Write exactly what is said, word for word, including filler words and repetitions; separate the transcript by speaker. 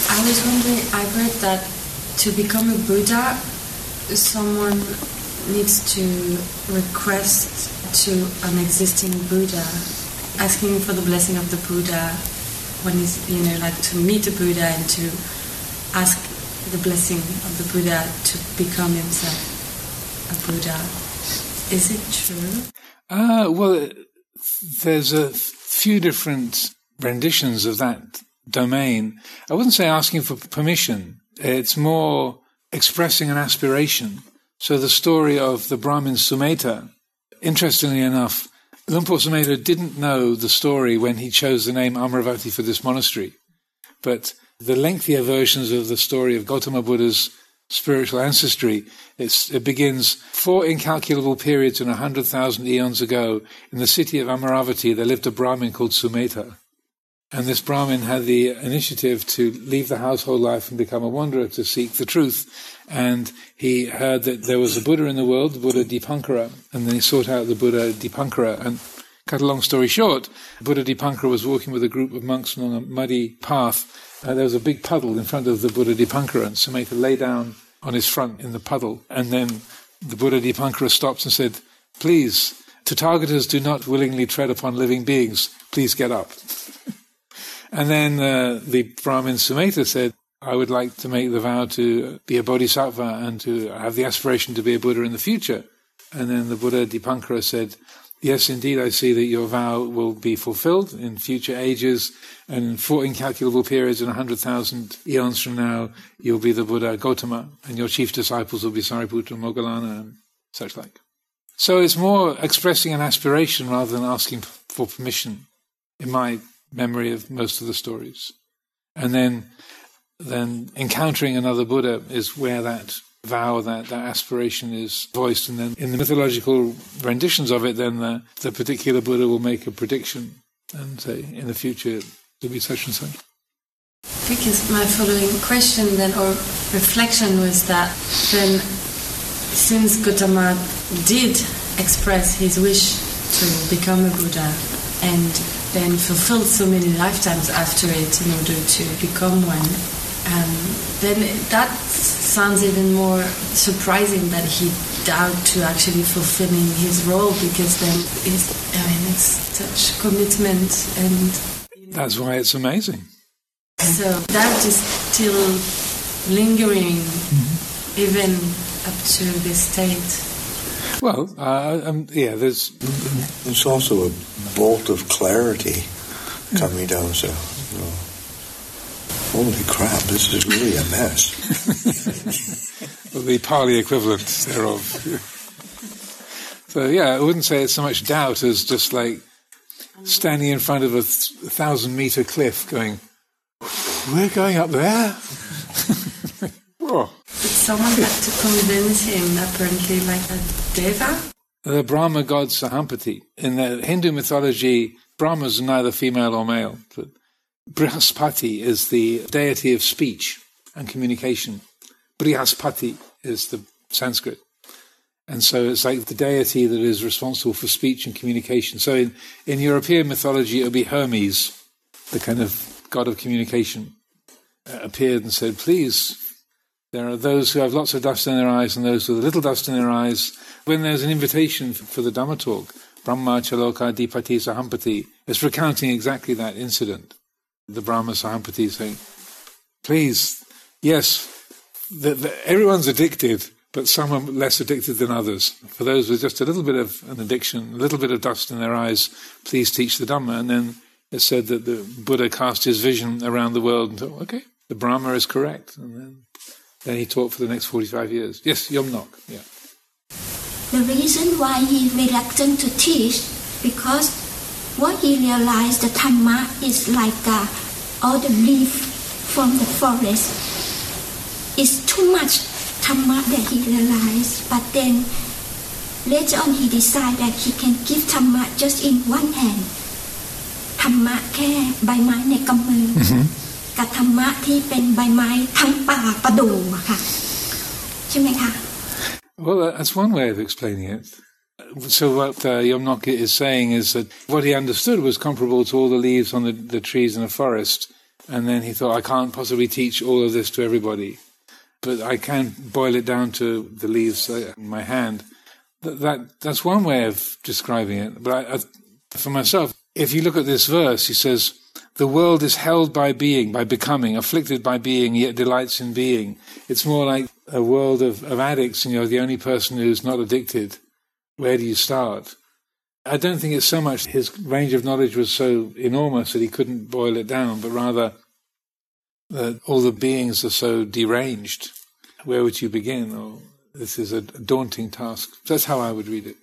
Speaker 1: I was wondering, I've heard that to become a Buddha, someone needs to request to an existing Buddha, asking for the blessing of the Buddha when he's, you know, like to meet a Buddha and to ask the blessing of the Buddha to become himself a Buddha. Is it true?
Speaker 2: Uh, well, there's a few different renditions of that domain. I wouldn't say asking for permission. It's more expressing an aspiration. So the story of the Brahmin Sumedha, interestingly enough, Luang Por Sumedha didn't know the story when he chose the name Amaravati for this monastery. But the lengthier versions of the story of Gautama Buddha's spiritual ancestry, it's, it begins four incalculable periods and a hundred thousand eons ago. In the city of Amaravati, there lived a Brahmin called Sumedha. And this Brahmin had the initiative to leave the household life and become a wanderer to seek the truth. And he heard that there was a Buddha in the world, the Buddha Dipankara, and then he sought out the Buddha Dipankara. And cut a long story short, Buddha Dipankara was walking with a group of monks along a muddy path. Uh, there was a big puddle in front of the Buddha Dipankara, and Sumedha lay down on his front in the puddle. And then the Buddha Dipankara stopped and said, "Please, Tathagatas do not willingly tread upon living beings. Please get up." And then uh, the Brahmin Sumedha said, "I would like to make the vow to be a bodhisattva and to have the aspiration to be a Buddha in the future." And then the Buddha Dipankara said, "Yes, indeed, I see that your vow will be fulfilled in future ages, and in four incalculable periods and a hundred thousand eons from now, you'll be the Buddha Gautama, and your chief disciples will be Sariputra and Moggallana and such like." So it's more expressing an aspiration rather than asking for permission, in my memory of most of the stories. And then then encountering another Buddha is where that vow, that, that aspiration is voiced. And then in the mythological renditions of it, then the, the particular Buddha will make a prediction and say, in the future, there'll be such and such.
Speaker 1: Because my following question then, or reflection, was that then, since Gautama did express his wish to become a Buddha, and then fulfilled so many lifetimes after it in order to become one, um, then that sounds even more surprising that he doubt to actually fulfilling his role, because then it's, I mean, it's such commitment, and
Speaker 2: that's why it's amazing.
Speaker 1: So that is still lingering, mm-hmm. even up to this state.
Speaker 2: Well, uh, um, yeah, there's...
Speaker 3: There's also a bolt of clarity coming down, so... You know, holy crap, this is really a mess.
Speaker 2: Well, the Pali equivalent thereof. So, yeah, I wouldn't say it's so much doubt as just like standing in front of a, th- a thousand-metre cliff going, "We're going up there?" Whoa.
Speaker 1: Someone had to convince him, apparently, like a deva?
Speaker 2: The Brahma god Sahampati. In the Hindu mythology, Brahmas are neither female or male. But Brihaspati is the deity of speech and communication. Brihaspati is the Sanskrit. And so it's like the deity that is responsible for speech and communication. So in, in European mythology, it would be Hermes, the kind of god of communication, uh, appeared and said, "Please, there are those who have lots of dust in their eyes and those with a little dust in their eyes." When there's an invitation for the Dhamma talk, Brahma Chaloka Dipati Sahampati, it's recounting exactly that incident. The Brahma Sahampati saying, "Please, yes, the, the, everyone's addicted, but some are less addicted than others. For those with just a little bit of an addiction, a little bit of dust in their eyes, please teach the Dhamma." And then it said that the Buddha cast his vision around the world and thought, okay, the Brahma is correct. And then, then he taught for the next forty-five years. Yes, Yomnok, yeah.
Speaker 4: The reason why he reluctant to teach, because what he realized, the Dhamma is like uh, all the leaf from the forest. It's too much Dhamma that he realized, but then later on he decided that he can give Dhamma just in one hand. Dhamma แค่ใบไม้ในกำมือกับธรรมะที่เป็นใบไม้ทั้งป่าประดู่อะค่ะใช่ไหมคะ
Speaker 2: Well, that's one way of explaining it. So what uh, Yomnok is saying is that what he understood was comparable to all the leaves on the, the trees in a forest, And then he thought, I can't possibly teach all of this to everybody, but I can boil it down to the leaves in my hand. That, that That's one way of describing it. But I, I, for myself, if you look at this verse, he says, the world is held by being, by becoming, afflicted by being, yet delights in being. It's more like a world of, of addicts, and you're the only person who's not addicted. Where do you start? I don't think it's so much his range of knowledge was so enormous that he couldn't boil it down, but rather that all the beings are so deranged. Where would you begin? Or this is a daunting task. That's how I would read it.